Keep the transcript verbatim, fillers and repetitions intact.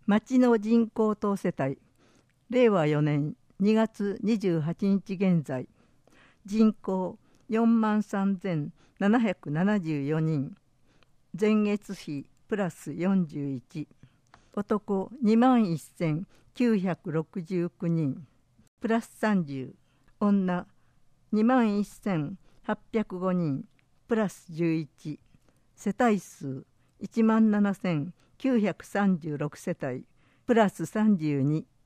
町の人口等世帯、れいわよねんにがつにじゅうはちにち現在、人口よんまんさんぜんななひゃくななじゅうよにん、前月比プラスよんじゅういち、男にまんせんきゅうひゃくろくじゅうきゅうにん、プラスさんじゅう、女にまんせんはっぴゃくごにん、プラスじゅういち、世帯数いちまんななせんきゅうひゃくさんじゅうろく世帯、プラスさんじゅうに。